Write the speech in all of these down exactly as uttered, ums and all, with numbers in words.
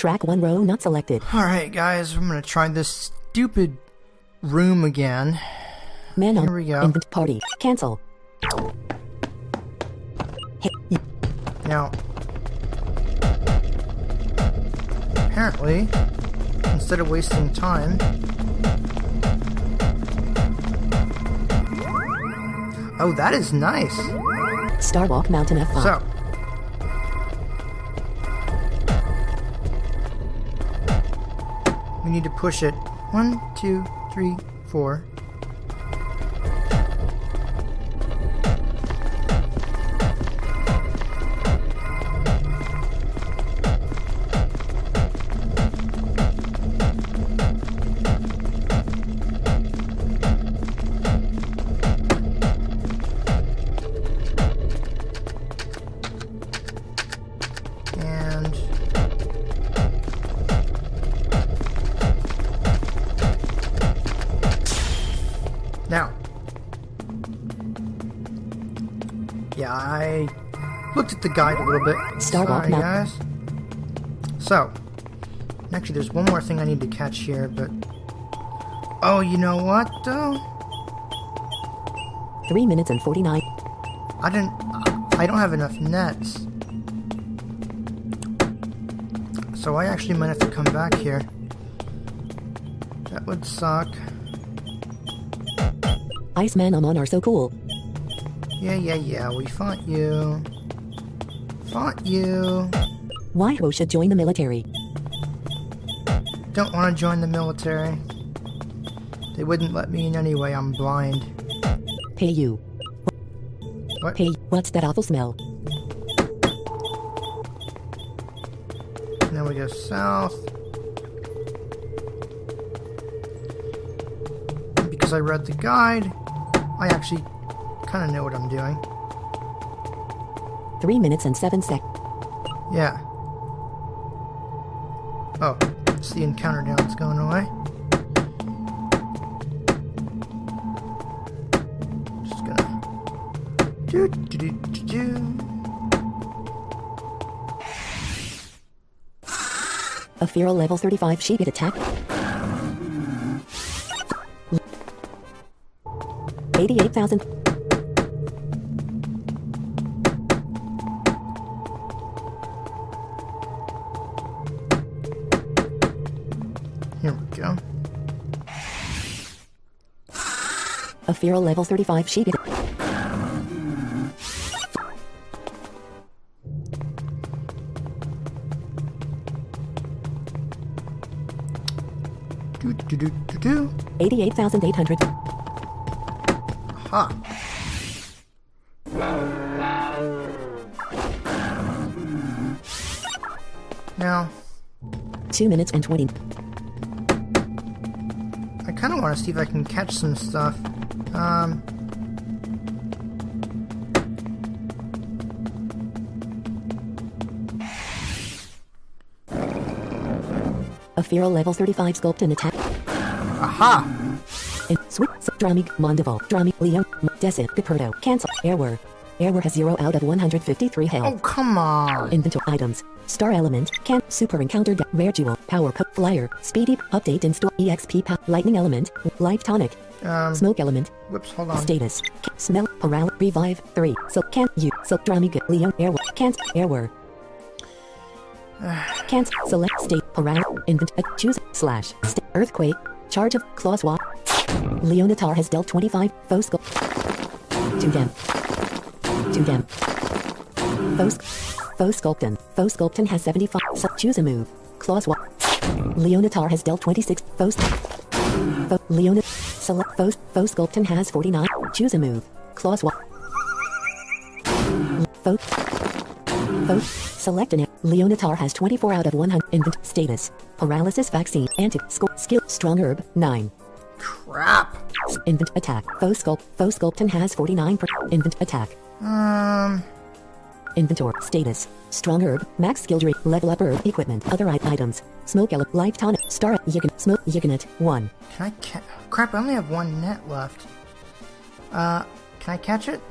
Track one row not selected. Alright guys, I'm gonna try this stupid room again. Man on. Here we go. Invent party. Cancel. Hey. Now, apparently, instead of wasting time, oh, that is nice. Starwalk Mountain F five. So, we need to push it. One, two, three, four. Now, yeah, I looked at the guide a little bit. Starwalk Sorry, guys. So, actually, there's one more thing I need to catch here, but oh, you know what, though? Three minutes and forty-nine. I didn't. I don't have enough nets, so I actually might have to come back here. That would suck. Iceman Amon are so cool. Yeah, yeah, yeah, we fought you. Fought you. Why Ho should join the military? Don't want to join the military. They wouldn't let me in anyway, I'm blind. Pay you. What? Pay. What's that awful smell? Now we go south. And because I read the guide, I actually kind of know what I'm doing. Three minutes and seven seconds. Yeah. Oh, it's the encounter now that's going away. Just gonna do do do do do. A feral level thirty-five sheephead attack. Eighty-eight thousand. Here we go. A feral level thirty-five sheephead. Do do do do do. Eighty-eight thousand eight hundred. Ha. Now, Two minutes and twenty. I kind of want to see if I can catch some stuff. Um, A feral level thirty-five sculptin attack. aha! In Sweet Dramig Mondival Drami Leo Desit Caperto. Cancel. Airware. Airware has zero out of one hundred fifty-three health. Oh, come on! Inventory items. Star element. Can super encounter. Rare jewel. Power po flyer. Speedy update in store. Exp pa lightning element. Life tonic. Um, Smoke element. whoops, hold on. Status. Smell. Paral. Revive. three. So can you. So Dramig Leo. Airware. Can't. Airware. Can't. Select state. Paral. Invent. Uh, choose. Slash. St earthquake. Charge of. Claw swap. Leonatar has dealt twenty-five. Foe skull. To them. To them. Foe. Foe Sculptin. Foe Sculptin has seventy-five. So choose a move. Claw swap. Leonatar has dealt twenty-six. Foe. Foe. Leona. Select. Foe. Foe Sculptin has forty-nine. Choose a move. Claw swap. Foe. Foe. Select an. Leonatar has twenty-four out of one hundred. Invent. Status. Paralysis vaccine. Anti. Score. Skill. Strong herb. nine. Crap! Invent attack. Foe Sculpt. Foe Sculptin has forty-nine. Per invent attack. Um, Inventory. Status. Strong herb. Max skill tree. Level up herb. Equipment. Other i- items. Smoke ele- Life tonic. Star. Yigan. Smoke. Yiganet. one. can I ca- crap, I only have one net left. Uh, can I catch it?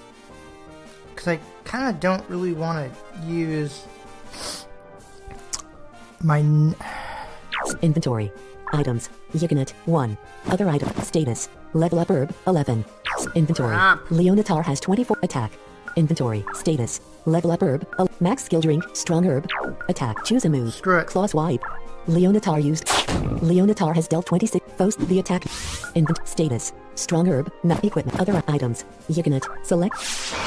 Because I kind of don't really want to use My... N Inventory. Items. Yignet. one. Other item. Status. Level up herb. eleven. Inventory. Ah. Leonatar has twenty-four. Attack. Inventory. Status. Level up herb. el- Max skill drink. Strong herb. Attack. Choose a move. Screw it. Claw swipe. Leonatar used. Leonatar has dealt twenty-six. Post the attack. Invent. Status. Strong herb. Not equipment. Other items. Yignet. Select.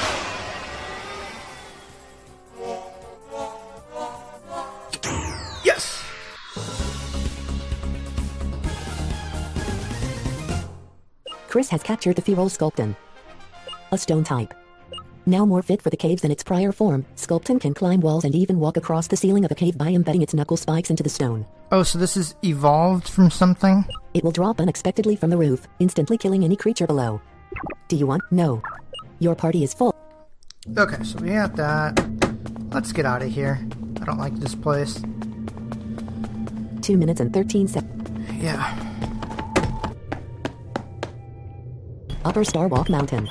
Yes! Chris has captured the feral Sculpton. A stone type. Now more fit for the caves than its prior form, Sculpton can climb walls and even walk across the ceiling of a cave by embedding its knuckle spikes into the stone. Oh, so this is evolved from something? It will drop unexpectedly from the roof, instantly killing any creature below. Do you want? No. Your party is full. Okay, so we got that. Let's get out of here. I don't like this place. two minutes and thirteen seconds. Yeah. Upper Starwalk Mountain.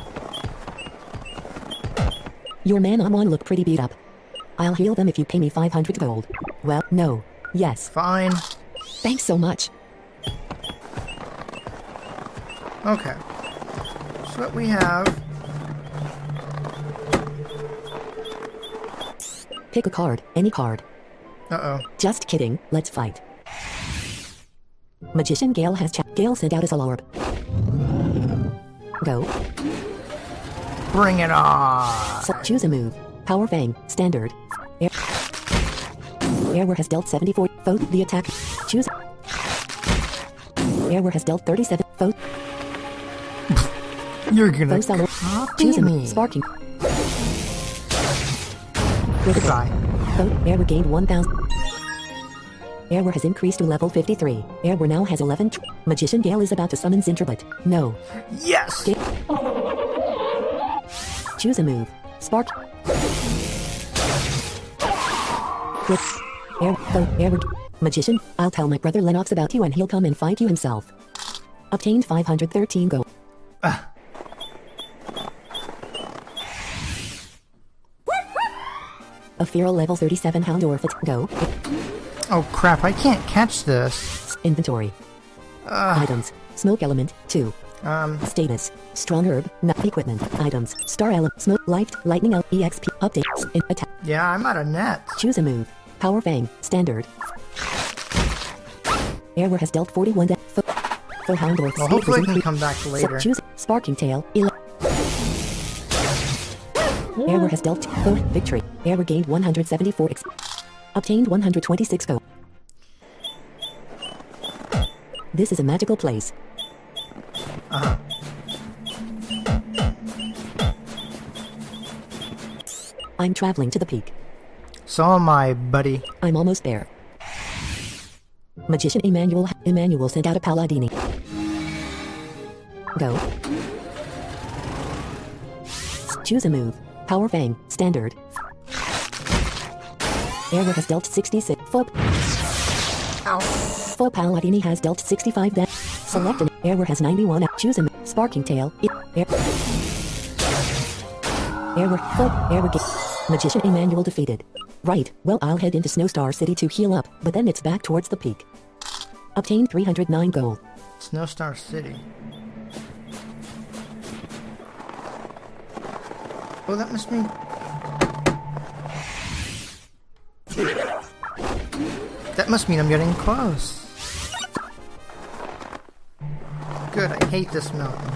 Your man Amon look pretty beat up. I'll heal them if you pay me five hundred gold. Well, no. Yes. Fine. Thanks so much. Okay. So what we have... Pick a card, any card. Uh-oh. Just kidding, let's fight. Magician Gale has cha- Gale sent out a soul orb. Go. Bring it on! So choose a move. Power Fang, standard. Air. Airware has dealt seventy-four. Vote the attack. Choose. Airware has dealt thirty-seven. Vote. You're gonna Vote solar. copy Choose a me. move. Sparking. Goodbye. Vote. Airware gained one thousand. Airware has increased to level fifty-three. Airware now has eleven. Tr- Magician Gale is about to summon Zinterbit. No. Yes! Ga- Choose a move. Spark. Quit. Air. Vote. Airware. Magician. I'll tell my brother Lennox about you and he'll come and fight you himself. Obtained five hundred thirteen gold. Ah. A feral level thirty-seven Houndorf. Go. Oh crap, I can't catch this. Inventory. Ugh. Items. Smoke element. two. Um, Status. Strong herb. Not equipment. Items. Star element. Smoke. Light. Lightning out. E X P. Updates. In attack. yeah, I'm out of nets. Choose a move. Power Fang. Standard. Airware has dealt forty-one. Da- fo- for Houndorf. Well, speed hopefully I was can increased- come back So later. choose Sparking Tail. ele- Airware has dealt oh, victory. Airware gained one hundred seventy-four. Ex- obtained one hundred twenty-six gold. This is a magical place. Uh-huh. I'm traveling to the peak. So am I, buddy. I'm almost there. Magician Emmanuel Emmanuel sent out a Palladini. Go. Choose a move. Power Fang. Standard. Airware has dealt sixty-six. Fop. Ow. Faux Palladini has dealt sixty-five. That. Select an. Airware has ninety-one. Choose a move. Sparking Tail. It. Air. Airware. Fop. Airware. Ga- Magician Emmanuel defeated. Right. Well, I'll head into Snowstar City to heal up, but then it's back towards the peak. Obtained three hundred nine gold. Snowstar City. Oh, that must mean... That must mean I'm getting close. Good, I hate this mountain.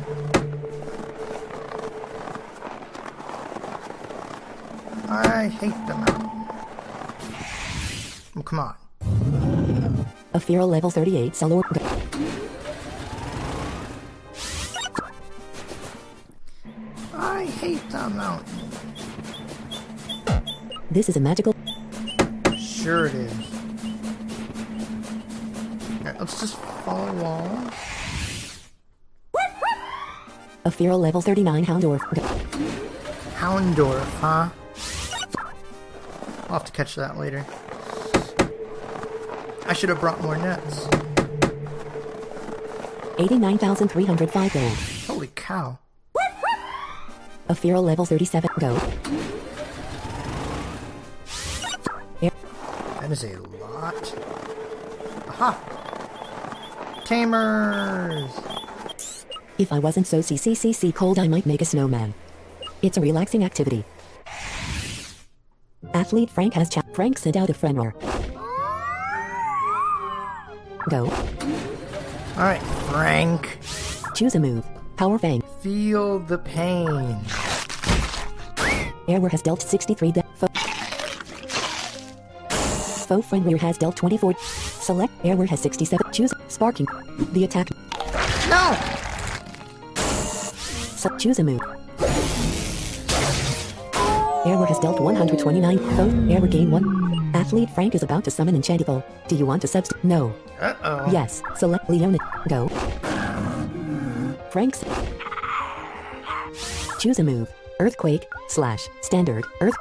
I hate the mountain. Oh, come on. A feral level thirty-eight Salor. I hate the mountain. This is a magical. Sure it is. Alright, let's just follow walls. A feral level thirty-nine Houndorf. Houndorf, huh? I'll have to catch that later. I should have brought more nets. eighty-nine thousand three hundred five gold. Holy cow. A feral level thirty-seven. Go. Air. That is a lot. Aha! Tamers! If I wasn't so c c c c cold, I might make a snowman. It's a relaxing activity. Athlete Frank has chat. Frank sent out a friendware. Go. Alright, Frank. Choose a move. Power Fang. Feel the pain. Airware has dealt sixty-three da- Fo- Faux Friendware has dealt twenty-four. Select. Airware has sixty-seven. Choose. Sparking. The attack. No! So choose a move. Airware has dealt one hundred twenty-nine. Faux. Airware gain one. Athlete Frank is about to summon Enchantival. Do you want to substitute? No. Uh-oh. Yes. Select Leona. Go. Frank's. Choose a move. Earthquake. Slash. Standard. Earth.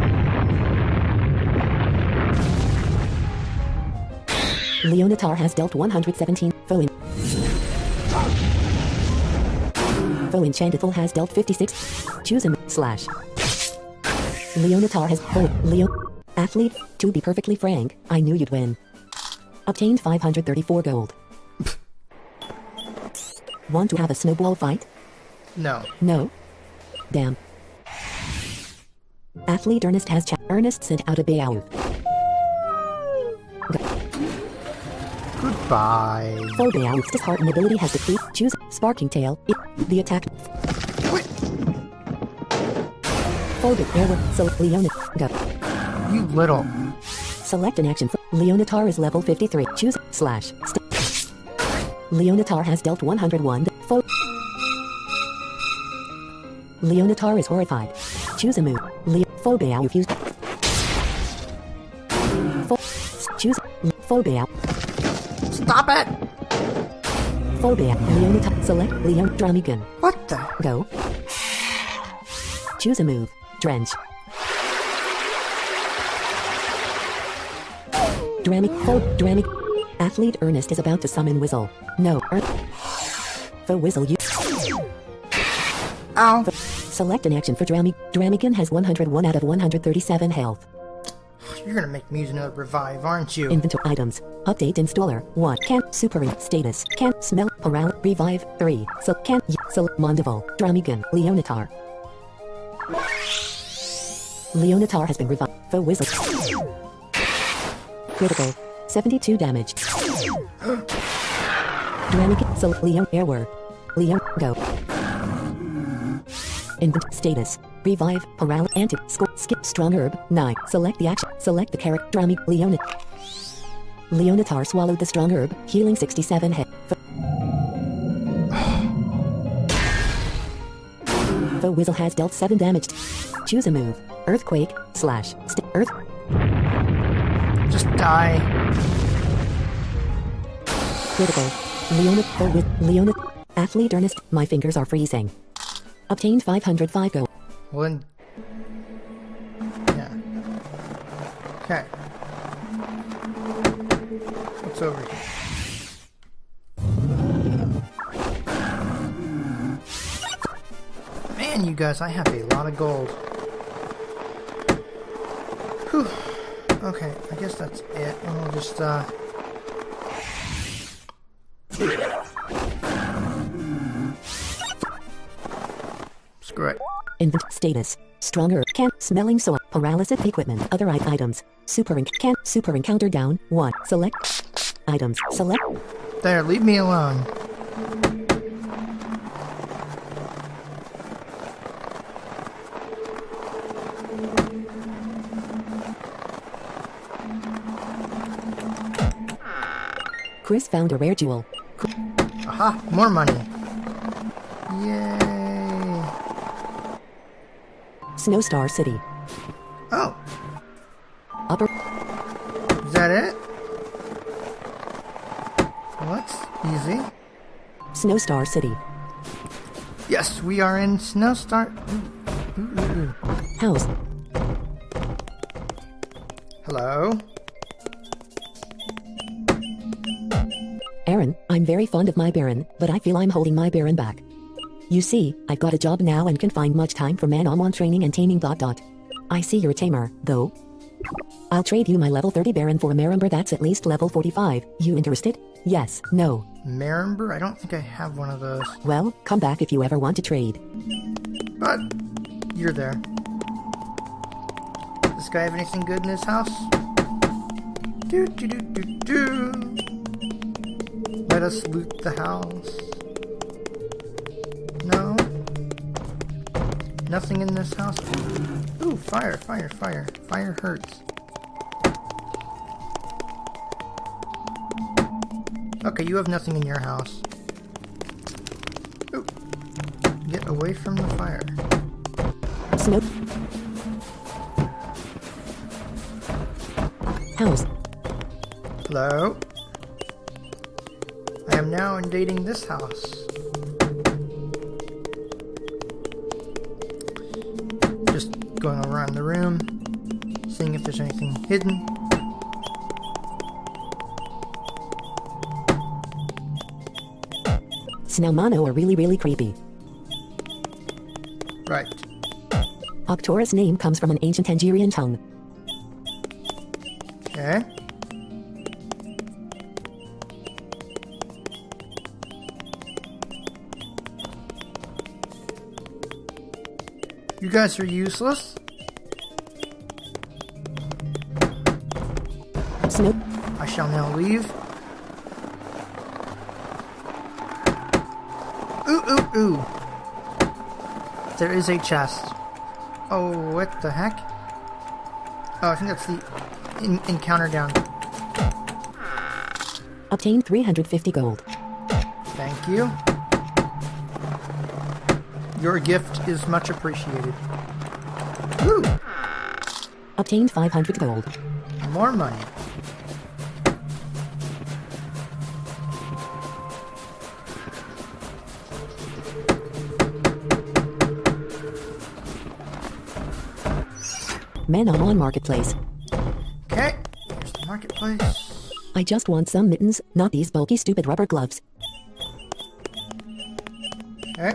Leonatar has dealt one hundred seventeen. Faux. En- Faux Enchantival has dealt fifty-six. Choose a move. Slash. Leonatar has. Faux. Leo. Athlete. To be perfectly frank, I knew you'd win. Obtained five hundred thirty-four gold. Want to have a snowball fight? No. No. Damn. Athlete Ernest has chat. Ernest sent out a Beowulf. Goodbye. Faux Beowulf's disheartened ability has decreased. Choose Sparking Tail. It. The attack. Wait. Faux Airware. Select Leona. Go. You little. Select an action for Leonatar is level fifty-three. Choose slash. St- Leonatar has dealt one hundred one. Faux. Leonatar is horrified. Choose a move. Le- Phobia refused. Pho- choose Phobia. Stop it! Phobia. Leonatar. Select Leon Dramigan. What the? Go. Choose a move. Drench. Dramic. Pho. Dramic. Athlete Ernest is about to summon Whizzle. No. Er- Faux Whizzle. You. Ow. Select an action for Dramic. Dramigan has one hundred one out of one hundred thirty-seven health. You're gonna make me use another revive, aren't you? Inventory items. Update installer. one. Can't. Super status. Can't smell. Paral. Revive. three. So can't. Select Mondival. Dramigan. Leonatar. Leonatar has been revived. Faux Whizzle. Critical. seventy-two damage. Dramigan. Select Leon. Airware. Leon. Go. Invent status. Revive. Paral. Anti. Score. Skip. Strong herb. nine. Select the action. Select the character. Drami. Leonat. Leonatar swallowed the strong herb. Healing sixty-seven hit. Faux Whizzle has dealt seven damage. Choose a move. Earthquake. Slash. St- Earth. Just die. Critical. Leonat. Faux Whiz- Leonat. Athlete Ernest. My fingers are freezing. Obtained five hundred five gold. Well, then... Yeah. Okay. What's over here? Man, you guys, I have a lot of gold. Whew. Okay, I guess that's it. I'll just, uh... screw it. Invent status. Stronger. Can't. Smelling soil. Paralysis equipment. Other i- items. Super enc- can't. Super encounter down. one. Select. Items. Select. There, leave me alone. Chris found a rare jewel. Cr- Aha, more money. Yay. Snowstar City. Oh, Upper. is that it? What's easy? Snowstar City. Yes, we are in Snowstar. Ooh, ooh, ooh, ooh. House. Hello? Aaron, I'm very fond of my Baron, but I feel I'm holding my Baron back. You see, I've got a job now and can find much time for man-on-man training and taming dot dot. I see you're a tamer, though. I'll trade you my level thirty Baron for a Marimber that's at least level forty-five. You interested? Yes, no. Marimber? I don't think I have one of those. Well, come back if you ever want to trade. But you're there. Does this guy have anything good in his house? Do do do do do. Let us loot the house. No. Nothing in this house. Ooh, fire, fire, fire. Fire hurts. Okay, you have nothing in your house. Ooh. Get away from the fire. Smoke. House. Hello? I am now invading this house. Just going around the room, seeing if there's anything hidden. Snowmano are really really creepy. Right. Octora's name comes from an ancient Tangerian tongue. Okay. You guys are useless. Snow. I shall now leave. Ooh, ooh, ooh. There is a chest. Oh, what the heck? Oh, I think that's the in encounter down. Obtain three hundred fifty gold. Thank you. Your gift is much appreciated. Woo! Obtained five hundred gold. More money. Manamon Marketplace. Okay, here's the marketplace. I just want some mittens, not these bulky stupid rubber gloves. Okay.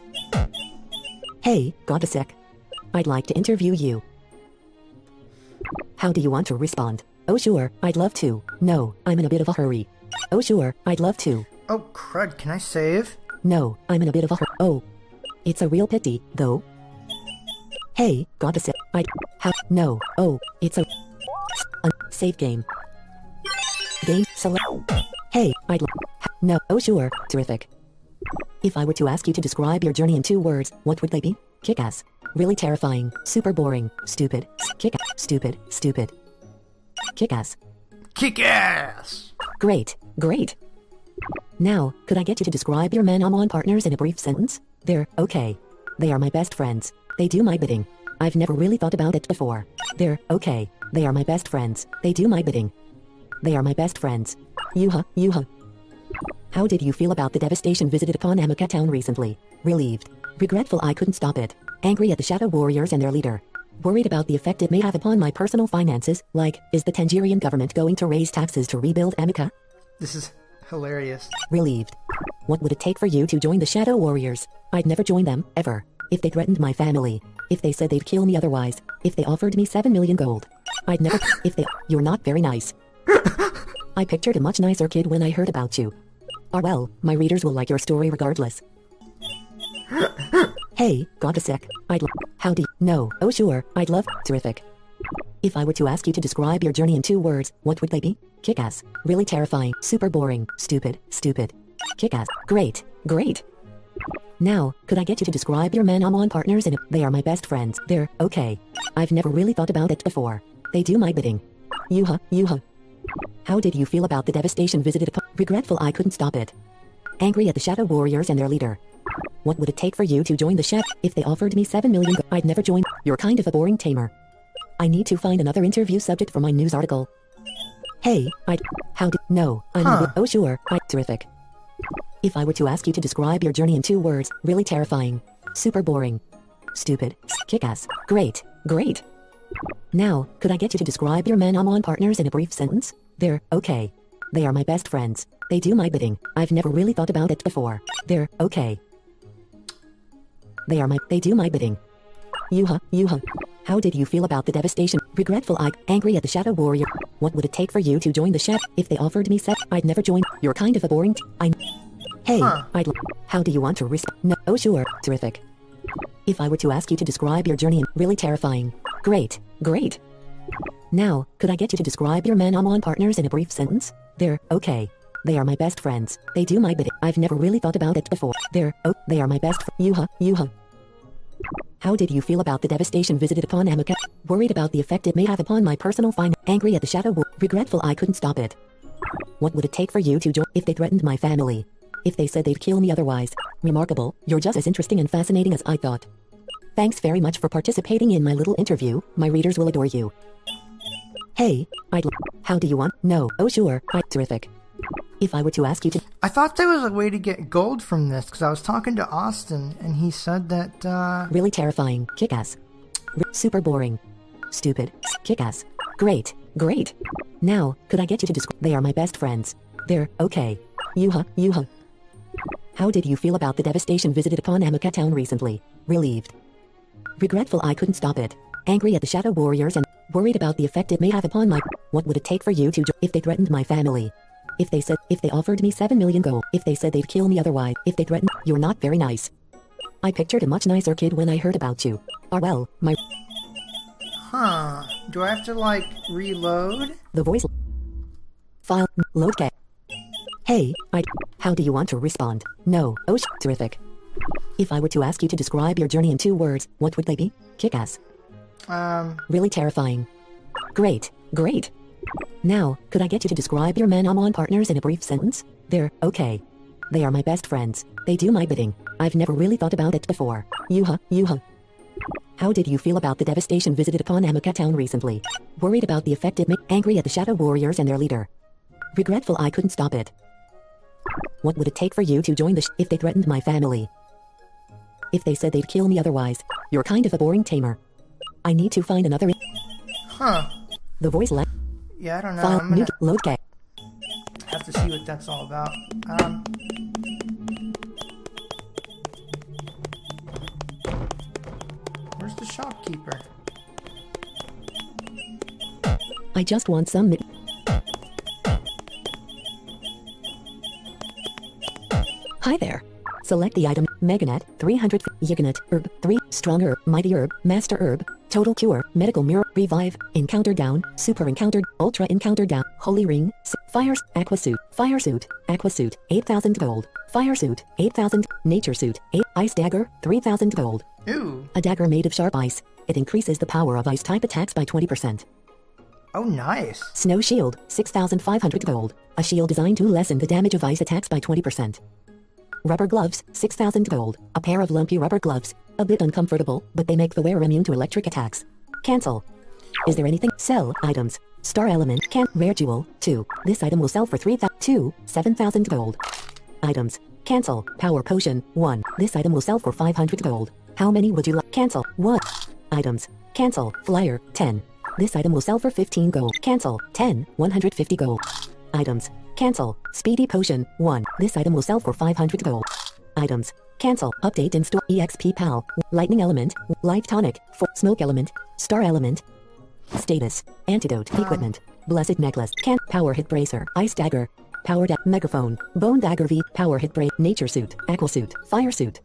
Hey, got a sec. I'd like to interview you. How do you want to respond? Oh sure, I'd love to. No, I'm in a bit of a hurry. Oh sure, I'd love to. Oh crud, can I save? No, I'm in a bit of a hurry. Oh. It's a real pity, though. Hey, got a sec. I'd... How... No. Oh, it's a... a save game. Game select... Hey, I'd... No. Oh sure, terrific. If I were to ask you to describe your journey in two words, what would they be? Kick-ass. Really terrifying. Super boring. Stupid. Kick-ass. Stupid. Stupid. Kick-ass. Kick-ass! Great. Great. Now, could I get you to describe your Manamon partners in a brief sentence? They're okay. They are my best friends. They do my bidding. I've never really thought about it before. They're okay. They are my best friends. They do my bidding. They are my best friends. Yuha, yuha. How did you feel about the devastation visited upon Amica Town recently? Relieved. Regretful I couldn't stop it. Angry at the Shadow Warriors and their leader. Worried about the effect it may have upon my personal finances, like, is the Tangerian government going to raise taxes to rebuild Amica? This is hilarious. Relieved. What would it take for you to join the Shadow Warriors? I'd never join them, ever. If they threatened my family. If they said they'd kill me otherwise. If they offered me seven million gold. I'd never... If they... You're not very nice. I pictured a much nicer kid when I heard about you. Ah well, my readers will like your story regardless. Hey, got a sec. I'd lo- How do you- No. Oh sure, I'd love- Terrific. If I were to ask you to describe your journey in two words, what would they be? Kick-ass. Really terrifying. Super boring. Stupid. Stupid. Kick-ass. Great. Great. Now, could I get you to describe your Manamon partners in a- They are my best friends. They're okay. I've never really thought about it before. They do my bidding. Yuha, yuha. How did you feel about the devastation visited upon- Regretful I couldn't stop it. Angry at the Shadow Warriors and their leader. What would it take for you to join the Shadow? If they offered me seven million, go- I'd never join. You're kind of a boring tamer. I need to find another interview subject for my news article. Hey, I'd... How did... No, I'm... Huh. Oh sure, I... Terrific. If I were to ask you to describe your journey in two words, really terrifying. Super boring. Stupid. Kick-ass. Great. Great. Now, could I get you to describe your Manamon partners in a brief sentence? They're okay. They are my best friends. They do my bidding. I've never really thought about it before. They're okay. They are my... They do my bidding. Yuha, yuha. How did you feel about the devastation? Regretful I, angry at the Shadow Warrior. What would it take for you to join the Shadow? If they offered me sex, I'd never join. You're kind of a boring t- I Hey, Huh. I'd l- How do you want to respond? No, oh sure, terrific. If I were to ask you to describe your journey, really terrifying. Great, great. Now, could I get you to describe your man-on-one partners in a brief sentence? They're okay. They are my best friends. They do my bidding. I've never really thought about it before. They're oh, they are my best fr- Yuha, Yuha. How did you feel about the devastation visited upon Amica? Worried about the effect it may have upon my personal finance. Angry at the Shadow War. Regretful I couldn't stop it. What would it take for you to join? If they threatened my family. If they said they'd kill me otherwise. Remarkable. You're just as interesting and fascinating as I thought. Thanks very much for participating in my little interview. My readers will adore you. Hey, I'd l- How do you want? No. Oh sure. I terrific. If I were to ask you to I thought there was a way to get gold from this because I was talking to Austin and he said that, uh... Really terrifying. Kick-ass. R- super boring. Stupid. Kick-ass. Great. Great. Now, could I get you to describe? They are my best friends. They're okay. Yuha, Yuha. How did you feel about the devastation visited upon Amica Town recently? Relieved. Regretful I couldn't stop it. Angry at the Shadow Warriors and worried about the effect it may have upon my... What would it take for you to join? If they threatened my family. If they said, if they offered me seven million gold, if they said they'd kill me otherwise, if they threatened, you're not very nice. I pictured a much nicer kid when I heard about you. Ah well, my... Huh. Do I have to, like, reload? The voice... File, load K. Hey, I... How do you want to respond? No, oh sh... Terrific. If I were to ask you to describe your journey in two words, what would they be? Kick-ass. Um... Really terrifying. Great, great. Now, could I get you to describe your man-on-one partners in a brief sentence? They're okay. They are my best friends. They do my bidding. I've never really thought about it before. Yuha, Yuha. How did you feel about the devastation visited upon Amica Town recently? Worried about the effect it may... Angry at the Shadow Warriors and their leader. Regretful I couldn't stop it. What would it take for you to join the sh- if they threatened my family? If they said they'd kill me otherwise. You're kind of a boring tamer. I need to find another... Huh. The voice le- Yeah, I don't know. File, I'm gonna new, load K. have to see what that's all about. Um... Where's the shopkeeper? I just want some... mi- Hi there. Select the item, Meganet, three hundred, Yiganet, Herb, three, Strong Herb, Mighty Herb, Master Herb, Total Cure, Medical Mirror, Revive, Encounter Down, Super Encounter, Ultra Encounter Down, Holy Ring, S- Fire, Aqua Suit, Fire Suit, Aqua Suit, eight thousand gold, Fire Suit, eight thousand, Nature Suit, eight, Ice Dagger, three thousand gold. Ooh. A dagger made of sharp ice. It increases the power of ice-type attacks by twenty percent. Oh, nice. Snow Shield, six thousand five hundred gold. A shield designed to lessen the damage of ice attacks by twenty percent. Rubber gloves, six thousand gold. A pair of lumpy rubber gloves. A bit uncomfortable, but they make the wearer immune to electric attacks. Cancel. Is there anything? Sell items. Star element, can rare jewel, two. This item will sell for three thousand, two, seven thousand gold. Items. Cancel. Power potion, one. This item will sell for five hundred gold. How many would you like? Cancel. one. Items. Cancel. Flyer, ten. This item will sell for fifteen gold. Cancel. ten, one hundred fifty gold. Items. Cancel. Speedy potion, one. This item will sell for five hundred gold. Items. Cancel. Update in store. E X P pal. Lightning element. Life tonic. For smoke element. Star element. Status. Antidote. Equipment. Blessed necklace. Can. Power hit bracer. Ice dagger. Power da- megaphone. Bone dagger V. Power hit brace. Nature suit. Aqua suit. Fire suit.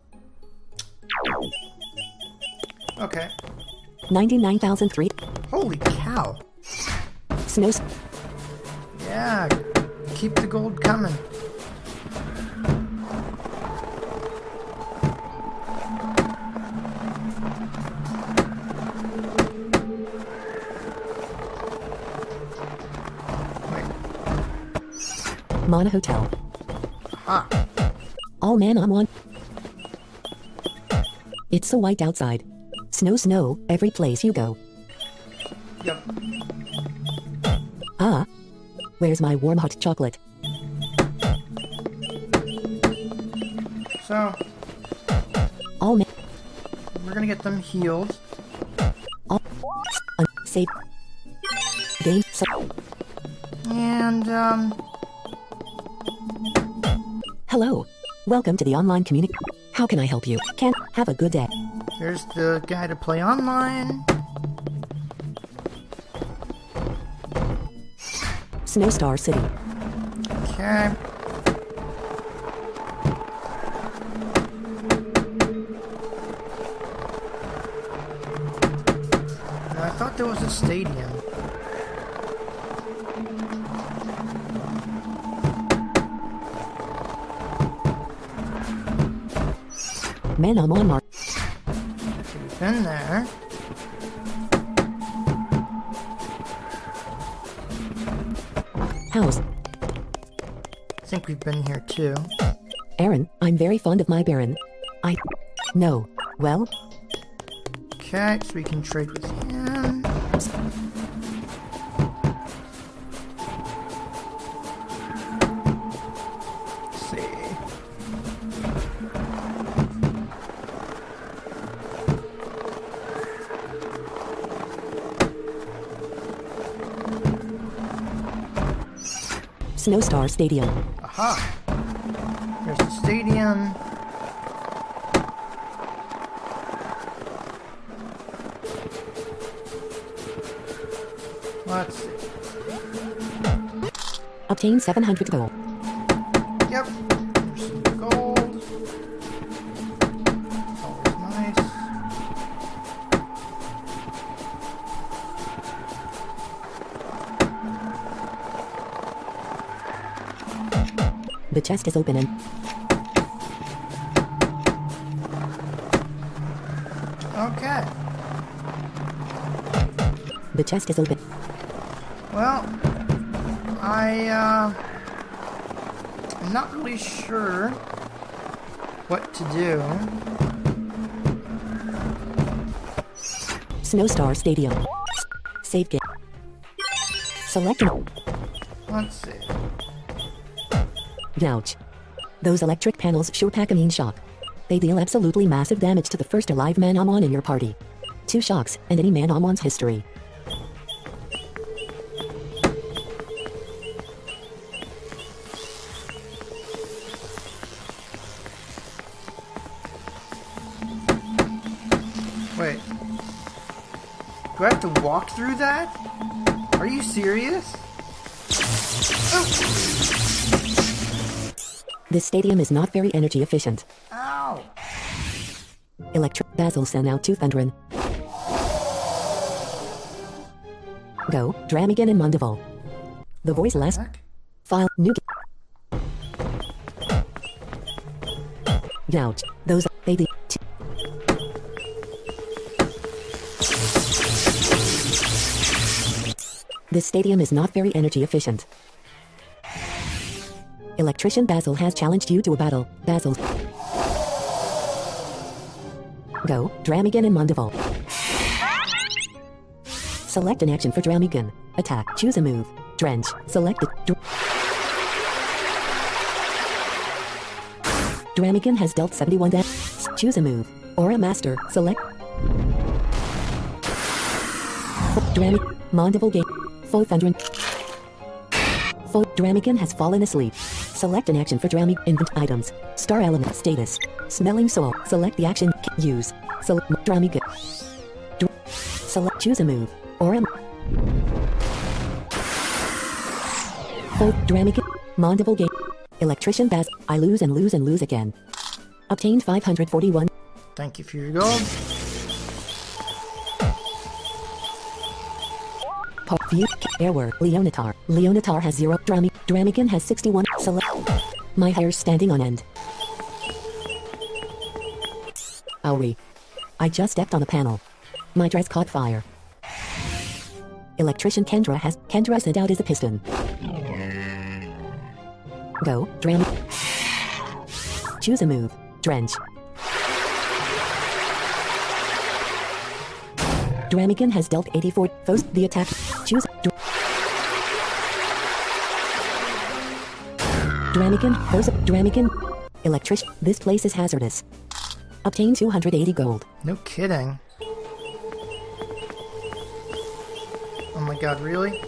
Okay. ninety-nine thousand three. Holy cow. Snow. s- Yeah. Keep the gold coming. Mana Hotel. Ah. All man on one. It's so white outside. Snow, snow, every place you go. Yep. Ah. Where's my warm hot chocolate? So, All man. we're gonna get them healed. All. Uh, save. Game. So. And, um... Hello. Welcome to the online community. How can I help you? Can have a good day. There's the guy to play online. Snowstar City. Okay. Now, I thought there was a stadium. Manamon Mark. We've been there. House. I think we've been here too. Aaron, I'm very fond of my Baron. I... No. Well? Okay, so we can trade with him. Let's see. Snowstar Stadium. Aha! There's the stadium. Let's see. Obtain seven hundred gold. Yep. There's some gold. Always nice. The chest is open and... Okay. The chest is open. Well, I, uh... I'm not really sure what to do. Snowstar Stadium. Save game. Select an... Let's see. Gouge. Those electric panels sure pack a mean shock. They deal absolutely massive damage to the first alive Manamon in your party. Two shocks, and any Manamon's history. Wait. Do I have to walk through that? Are you serious? Oh! This stadium is not very energy efficient. Ow! Electric Basil send out to Thundrin. Go, Dramigan and Mundival. The voice last Heck? file new Gouge. Those they the t- This stadium is not very energy efficient. Electrician Basil has challenged you to a battle. Basil. Go, Dramigan and Mundival. Select an action for Dramigan. Attack. Choose a move. Drench. Select it. Dr- Dramigan has dealt seventy-one damage. Choose a move. Aura Master. Select. Dramigan. Mundival game. Full Thundrin. Full Dramigan has fallen asleep. Select an action for Drami. Invent items. Star element status. Smelling soul. Select the action. Use. Select Dramigan. Dr- Select. Choose a move. Aura. Full Dramigan. Mundival game. Electrician Baz. I lose and lose and lose again. Obtained five hundred forty-one. Thank you for your gold. Part view. Airword. Leonatar. Leonatar has zero. Drami. Dramigan has sixty-one. Select. My hair's standing on end. Owie. I just stepped on a panel. My dress caught fire. Electrician Kendra has. Kendra sent out as a piston. Go. Dram. Choose a move. Drench. Dramigan has dealt eighty-four. Foes. The attack. Choose. Dr- Dramigan. Foes. Dramigan. Electric. This place is hazardous. Obtain two hundred eighty gold. No kidding. Oh my god, really?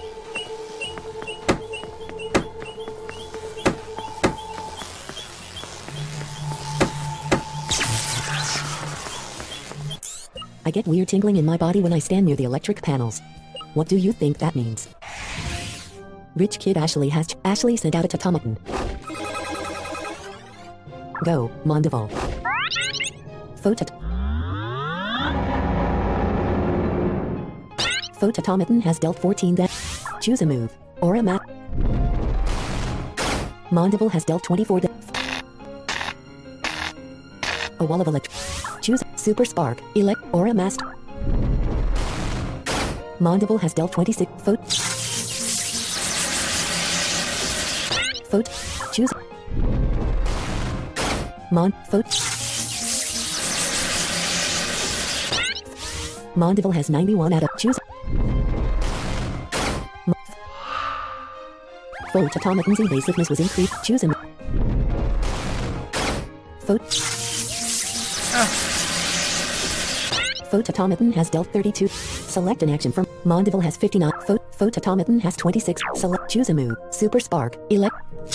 I get weird tingling in my body when I stand near the electric panels. What do you think that means? Rich Kid Ashley has... Ashley sent out a Tatomaton. Go, Mondival. Photot... Photatomaton has dealt fourteen damage. Choose a move. Aura Map. Mondival has dealt twenty-four damage. A wall of elect. Choose Super Spark. Elect Aura Master. Mondival has dealt twenty-six. Phot. Phot. Choose. Mon. Phot. Mondival has ninety-one out of. Choose. Photatomaton's evasiveness was increased. Choose him. Phot. Photatomaton has dealt thirty-two. Select an action from. Mondival has fifty-nine. Phot. Photatomaton has twenty-six. Select. Choose a move. Super Spark. Elect.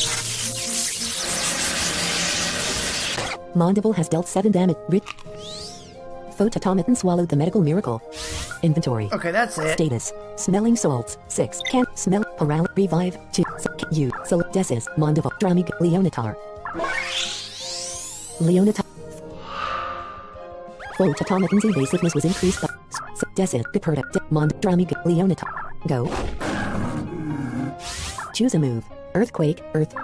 Mondival has dealt seven damage. Rich. Photatomaton swallowed the medical miracle. Inventory. Okay, that's it. Status. Smelling salts. six. Can smell. Paral. Revive. two. You. Select. Desis. Mondival. Dramig. Leonatar. Leonatar. Photatomaton's evasiveness was increased by Desis. Deperta. De Mond. Dramig. Leonatar. Go. Choose a move. Earthquake. Earth.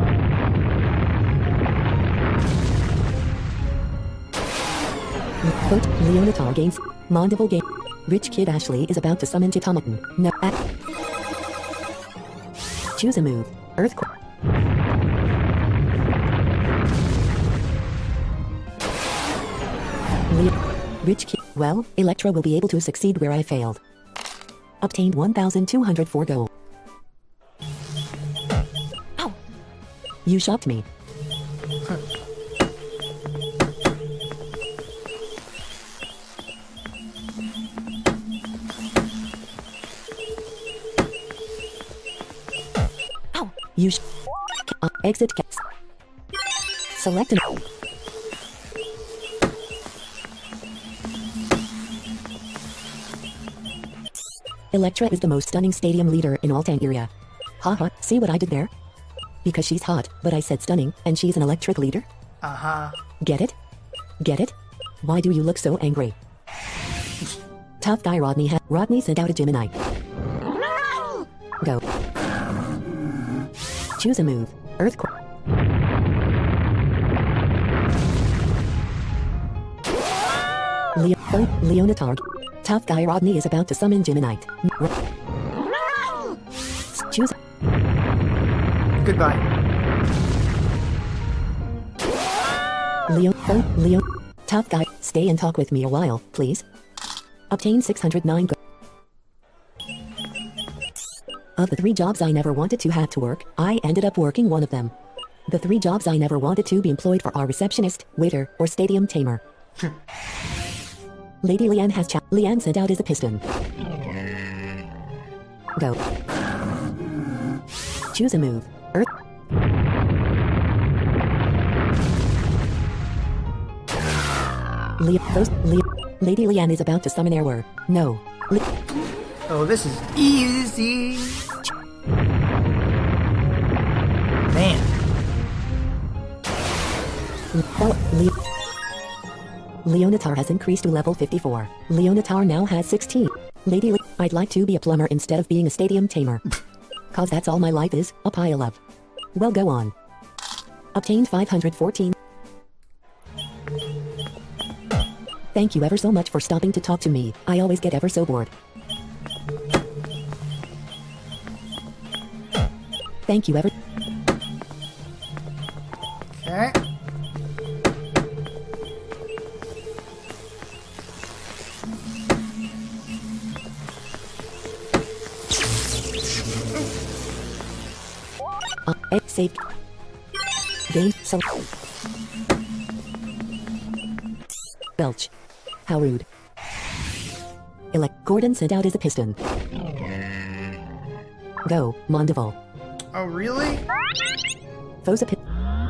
Phot. Leonatar gains. Mondival game. Rich Kid Ashley is about to summon Tatomaton. No. At. Choose a move. Earthquake. Leo. Rich Kid. Well, Electro will be able to succeed where I failed. Obtained one thousand two hundred four gold. Ow! You shocked me. Huh. You sh- uh, exit cats. Select an. Electra is the most stunning stadium leader in all Tangeria. Haha, see what I did there? Because she's hot, but I said stunning, and she's an electric leader? Uh-huh. Get it? Get it? Why do you look so angry? Tough guy Rodney ha- Rodney sent out a Gemini. Go. Choose a move. Earthquake. Leo- Leonatar. Tough guy Rodney is about to summon Geminite. Choose. Goodbye. Leo. Leo. Tough guy. Stay and talk with me a while, please. Obtain six hundred nine gold. Of the three jobs I never wanted to have to work, I ended up working one of them. The three jobs I never wanted to be employed for are receptionist, waiter, or stadium tamer. Lady Leanne has cha- Leanne sent out as a piston. Go. Choose a move. Earth. Leo. Those, Leo. Lady Leanne is about to summon Airword. No. Le- oh, this is easy. Man. Oh, Le- Leonatar has increased to level fifty-four. Leonatar now has sixteen. Lady Le- I'd like to be a plumber instead of being a stadium tamer. Cause that's all my life is, a pile of. Well, go on. Obtained five hundred fourteen. Thank you ever so much for stopping to talk to me. I always get ever so bored. Thank you ever. Okay. Uh, eh, save. Game, so. Belch. How rude. Elect Gordon sent out as a piston. Go, Mondival. Oh, really? Fosa pit.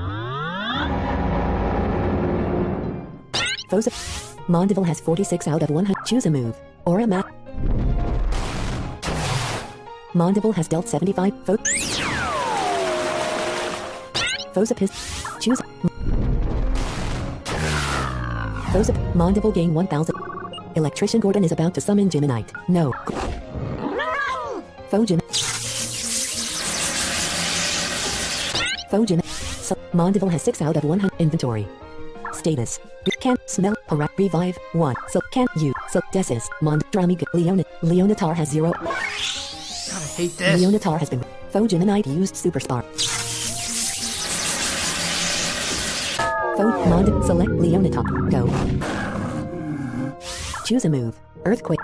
Fosa. Mondival has forty-six out of one hundred. Choose a move. Aura map. Mondival has dealt seventy-five. Fo Fosapist. Choose. Fosap. Mondival gain one thousand. Electrician Gordon is about to summon Geminite. No. Fojin. Fojin. So, Mondival has six out of one hundred. Inventory. Status. Can't smell. Para. Revive. one. So, can't you. So, Desis. Mond. Dramiga. Leona. Leonatar has zero. God, I hate this. Leonatar has been. Fogeminite used Super Spark. Fo. Mond. Select Leonatar. Go. Choose a move. Earthquake.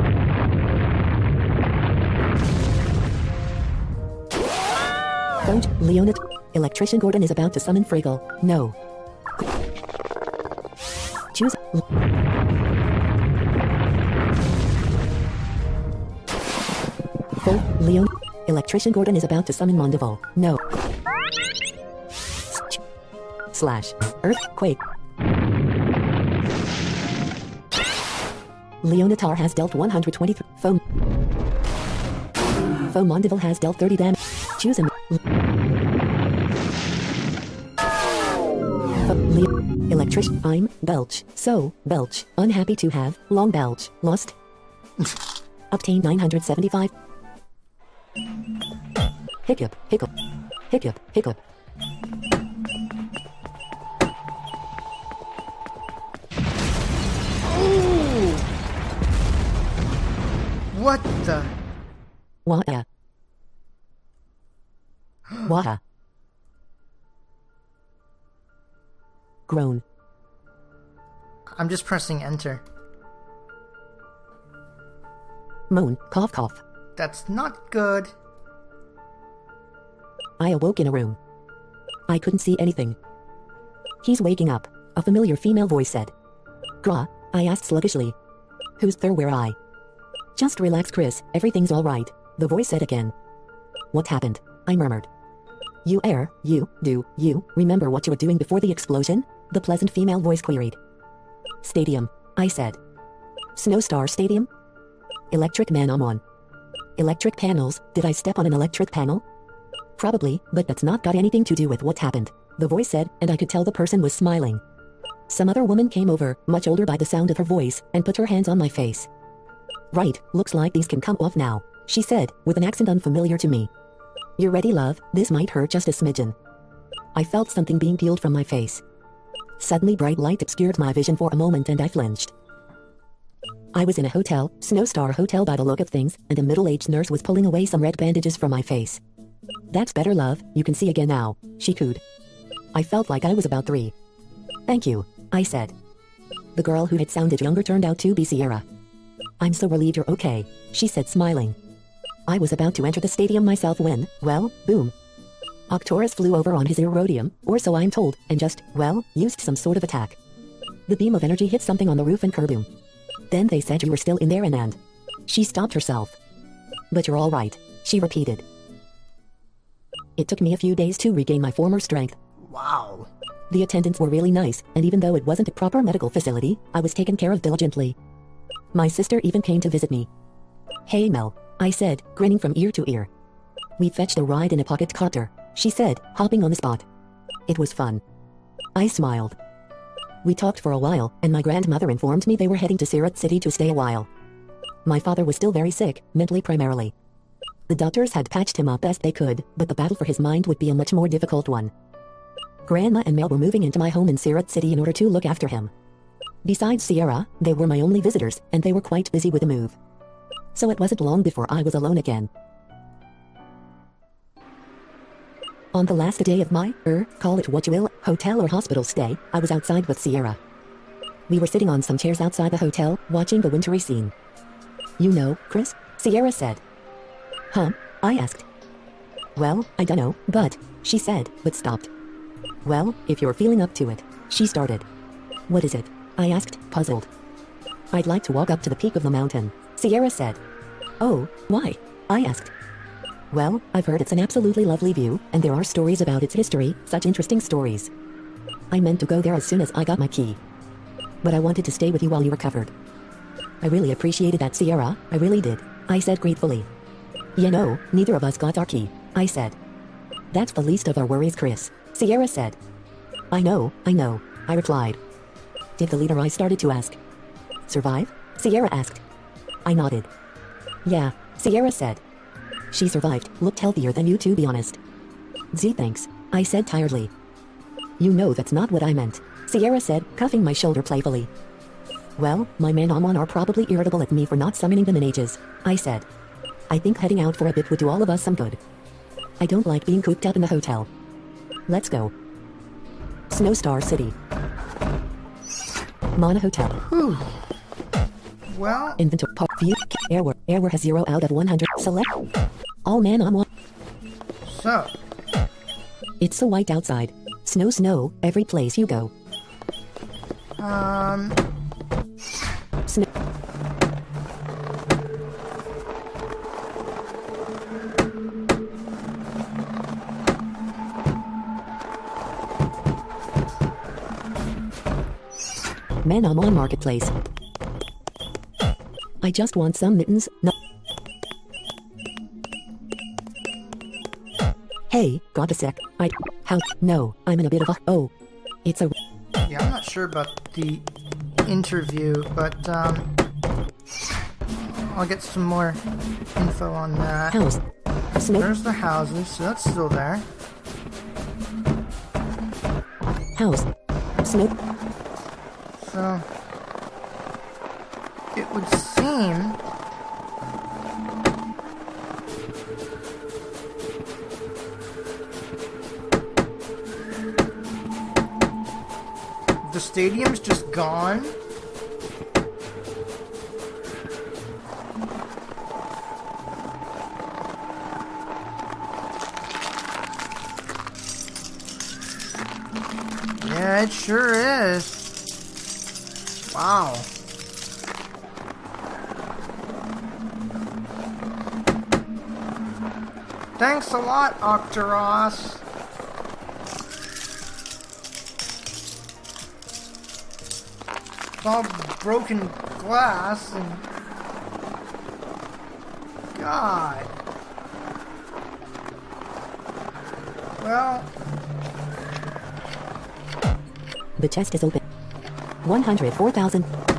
Foge. Leonat. Electrician Gordon is about to summon Friggle. No. Choose. Full. Leon. Electrician Gordon is about to summon Mondival. No. Slash. Earthquake. Leonatar has dealt one hundred twenty-three. Foam. Fo Mondival has dealt thirty damage. Choose him. Leo. Electric. I'm Belch. So, Belch. Unhappy to have. Long Belch. Lost. Obtain nine hundred seventy-five. Hiccup. Hiccup. Hiccup. Hiccup. Ooh. What the? Wah. Wah. Groan. I'm just pressing enter. Moan. Cough cough. That's not good. I awoke in a room. I couldn't see anything. He's waking up, a familiar female voice said. Gra, I asked sluggishly. Who's there? Where I? Just relax, Chris, everything's alright, the voice said again. What happened? I murmured. You air, you, do, you, remember what you were doing before the explosion? The pleasant female voice queried. Stadium, I said. Snowstar Stadium? Electric man I'm on. Electric panels, did I step on an electric panel? Probably, but that's not got anything to do with what happened, the voice said, and I could tell the person was smiling. Some other woman came over, much older by the sound of her voice, and put her hands on my face. Right, looks like these can come off now, she said, with an accent unfamiliar to me. You're ready, love, this might hurt just a smidgen. I felt something being peeled from my face. Suddenly bright light obscured my vision for a moment and I flinched. I was in a hotel, Snowstar Hotel by the look of things, and a middle-aged nurse was pulling away some red bandages from my face. That's better, love, you can see again now, she cooed. I felt like I was about three. Thank you, I said. The girl who had sounded younger turned out to be Sierra. I'm so relieved you're okay, she said smiling. I was about to enter the stadium myself when, well, boom. Octorus flew over on his Aerodium, or so I'm told, and just, well, used some sort of attack. The beam of energy hit something on the roof and kerboom. Then they said you were still in there and and. She stopped herself. But you're all right, she repeated. It took me a few days to regain my former strength. Wow. The attendants were really nice, and even though it wasn't a proper medical facility, I was taken care of diligently. My sister even came to visit me. Hey Mel, I said, grinning from ear to ear. We fetched a ride in a pocket copter, she said, hopping on the spot. It was fun. I smiled. We talked for a while, and my grandmother informed me they were heading to Sirat City to stay a while. My father was still very sick, mentally primarily. The doctors had patched him up best they could, but the battle for his mind would be a much more difficult one. Grandma and Mel were moving into my home in Sirat City in order to look after him. Besides Sierra, they were my only visitors, and they were quite busy with the move. So it wasn't long before I was alone again. On the last day of my, er, call it what you will, hotel or hospital stay, I was outside with Sierra. We were sitting on some chairs outside the hotel, watching the wintry scene. You know, Chris? Sierra said. Huh? I asked. Well, I dunno, but, she said, but stopped. Well, if you're feeling up to it, she started. What is it? I asked, puzzled. I'd like to walk up to the peak of the mountain, Sierra said. Oh, why? I asked. Well, I've heard it's an absolutely lovely view, and there are stories about its history, such interesting stories. I meant to go there as soon as I got my key. But I wanted to stay with you while you recovered. I really appreciated that, Sierra, I really did, I said gratefully. You know, neither of us got our key, I said. That's the least of our worries, Chris, Sierra said. I know, I know, I replied. Did the leader I started to ask survive? Sierra asked. I nodded. Yeah, Sierra said. She survived, looked healthier than you to be honest. Gee, thanks, I said tiredly. You know that's not what I meant, Sierra said, cuffing my shoulder playfully. Well, my men Amon are probably irritable at me for not summoning them in ages, I said. I think heading out for a bit would do all of us some good. I don't like being cooped up in the hotel. Let's go. Snowstar City. Mana Hotel. Whew. Well, Inventory. Park view. Airware. Airware has zero out of one hundred. Select. All man on one. so, It's so white outside. Snow, snow, every place you go. um, Snow. Men on one marketplace. I just want some mittens. No. Hey, got a sec. I. How? No, I'm in a bit of a. Oh. It's a. yeah, I'm not sure about the interview, but, um, I'll get some more info on that. House. Snow. There's the houses, so that's still there. House. Snow. So, it would seem the stadium's just gone. Yeah, it sure is. Wow. Thanks a lot, Octaros. It's all broken glass and... God. Well... The chest is open. one hundred four thousand.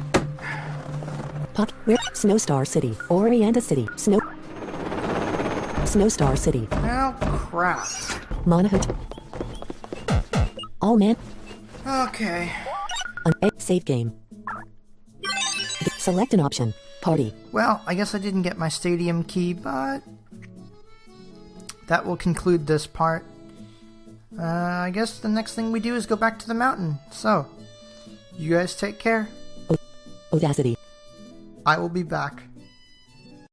Pop. Where? Snowstar City. Orienta City. Snow. Snowstar City. Oh, crap. Mana Hotel. All man. Okay. An A save game. Select an option. Party. Well, I guess I didn't get my stadium key, but that will conclude this part. Uh, I guess the next thing we do is go back to the mountain. So, you guys take care. Audacity. I will be back.